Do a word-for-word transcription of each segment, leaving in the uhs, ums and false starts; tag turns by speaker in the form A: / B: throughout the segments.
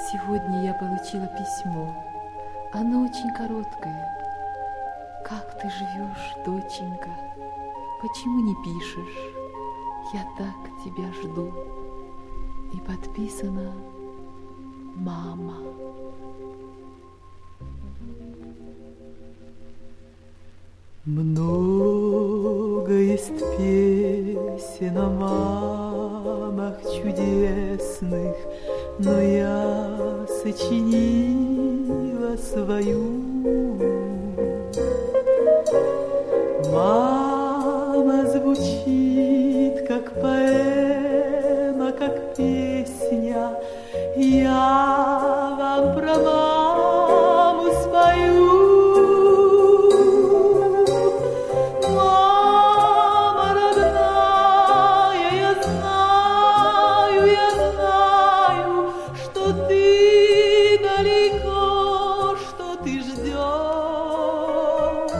A: Сегодня я получила письмо. Оно очень короткое. Как ты живешь, доченька? Почему не пишешь? Я так тебя жду. И подписано «Мама».
B: Много есть песен о мамах чудесных, но я сочинила свою. Мама звучит, как поэма, как песня. Я вам про маму спою. Мама родная, я знаю, я знаю, что ты далеко, что ты ждешь.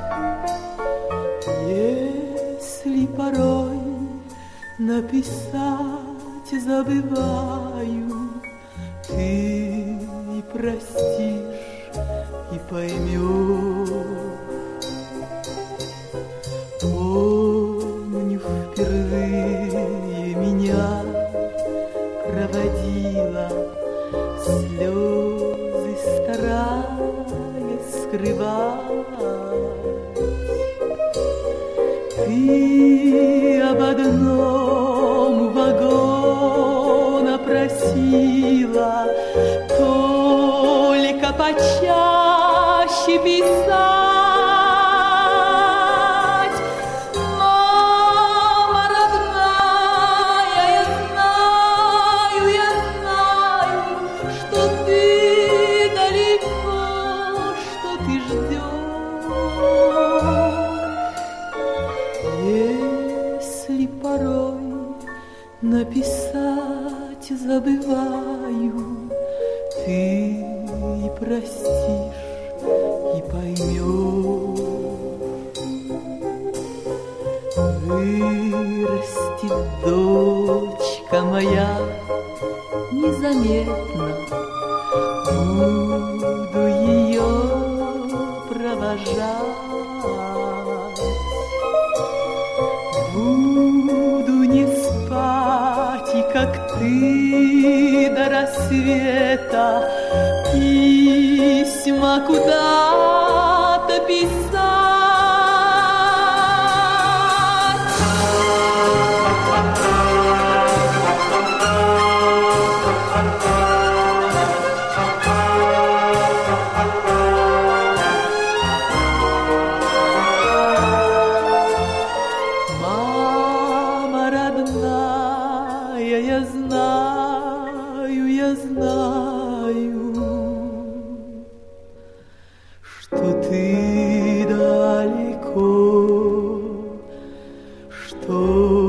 B: Если порой написать забываю, ты и простишь, и поймешь. Помню, впервые меня проводила, слезы стараясь скрывать. Ты об одном вагона просила, только почаще писать. Мама родная, я знаю, я знаю, что ты далеко, что ты ждешь. Если порой написать забываю, ты и простишь, и поймешь. Вырастет дочка моя незаметно, буду ее провожать. Буду не спать, и как ты до рассвета письма куда-то писать. Я знаю, я знаю, что ты далеко, что